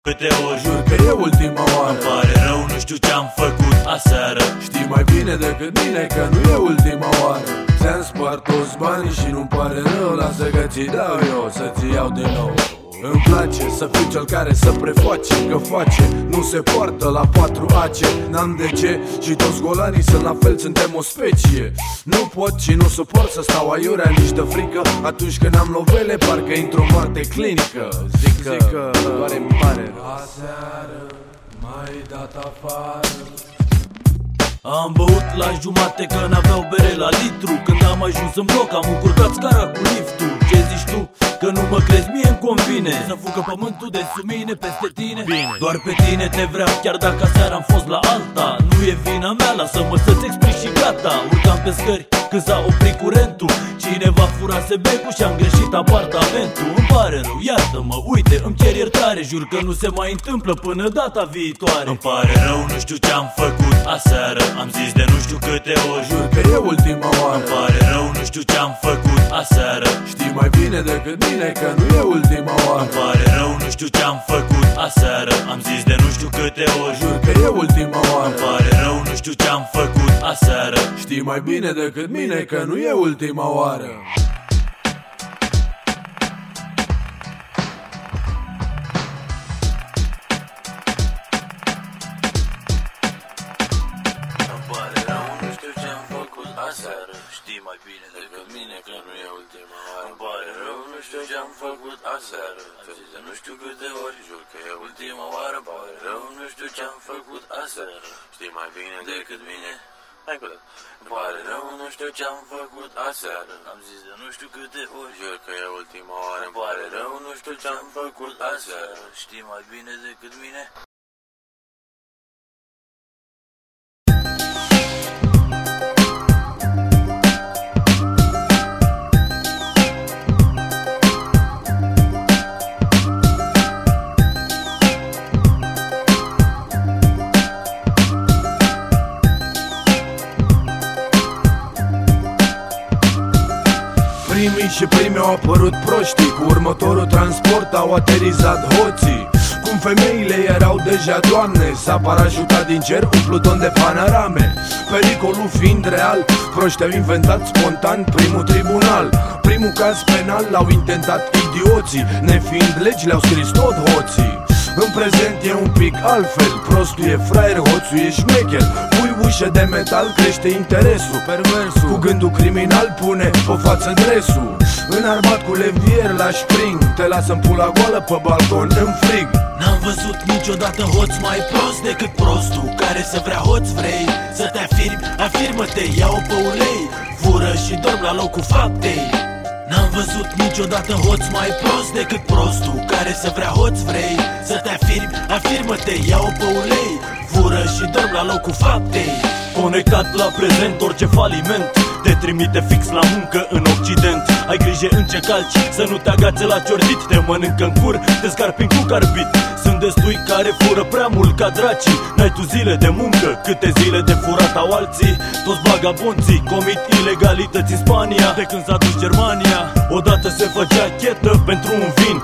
Câte ori jur că e ultima oară. Îmi pare rău, nu știu ce-am făcut aseară. Știi mai bine decât mine că nu e ultima oară. Ți-am spart toți banii și nu-mi pare rău. Lasă că ți dau eu să-ți iau din nou. Îmi place să fiu cel care să preface că face, nu se poartă la 4 ace. N-am de ce și toți golanii sunt la fel, suntem o specie. Nu pot și nu suport să stau aiurea nici de frică. Atunci când am lovele, parcă intru în moarte clinică. Zic că doar îmi pare rău. Aseară m-ai dat afară. Am băut la jumate că n-aveau bere la litru. Când am ajuns în bloc am încurcat scara cu liftul. Ce zici tu? Că nu mă crezi, mie-mi convine să fugă pământul de sub mine peste tine. Bine. Doar pe tine te vreau, chiar dacă aseară am fost la alta. Nu e vina mea, lasă-mă să-ți explic și gata. Urcam pe scări când s-a oprit curentul. Cineva furase becul și am greșit apartamentul. Îmi pare rău, iartă-mă, uite, îmi cer iertare. Jur că nu se mai întâmplă până data viitoare. Îmi pare rău, nu știu ce-am făcut aseară. Am zis de nu știu câte ori. Jur că e ultima oară. Îmi pare rău, nu știu ce-am făcut aseară. Știi mai bine decât mine că nu e ultima oară. Îmi pare rău, nu știu ce-am făcut aseară. Am zis de nu știu câte ori. Jur că e ultima oară. Îmi pare rău, nu știu ce-am făcut aseară. Știi mai bine decât mine că nu e ultima oară. Aseară, știi mai bine decât mine că nu e ultima oară. Îmi pare rău, nu știu ce-am făcut aseară. Am zis de nu știu câte ori, jur că e ultima oară. Îmi pare rău, nu știu ce-am făcut aseară. Știi mai bine decât mine. Hai cu dat. Îmi pare rău, nu știu ce-am făcut aseară. Am zis de nu știu câte ori, jur că e ultima oară. Îmi pare rău, nu știu ce-am făcut aseară. Știi mai bine decât mine. Primii și primii au apărut proștii. Cu următorul transport au aterizat hoții. Cum femeile erau deja doamne, s-a parașutat din cer un pluton de panorame. Pericolul fiind real, proștii au inventat spontan primul tribunal. Primul caz penal l-au intentat idioții. Nefiind legi le-au scris tot hoții. În prezent e un pic altfel. Prostul e fraier, hoțul e șmecher. Pui ușă de metal, crește interesul. Perversul cu gândul criminal pune pe față dresul. Înarmat cu levier la spring, te lasă în pula goală pe balcon în frig. N-am văzut niciodată hoț mai prost decât prostul care să vrea hoț vrei. Să te afirmi, afirmă-te, ia-o pe ulei. Fură și dorm la locul faptei. N-am văzut niciodată hoț mai prost decât prostul care să vrea hoț vrei. Să te afirmi, afirmă-te, ia-o pe ulei. Fură și dorm la locul faptei. Conectat la prezent, orice faliment te trimite fix la muncă în Occident. Ai grijă în ce calci, să nu te agațe la ciordit. Te mănâncă în cur, te scarpi cu carbit. Sunt destui care fură prea mult ca dracii. N-ai tu zile de muncă, câte zile de furat au alții. Toți vagabonții comit ilegalități în Spania. De când s-a dus Germania, odată se făcea chetă pentru un vin.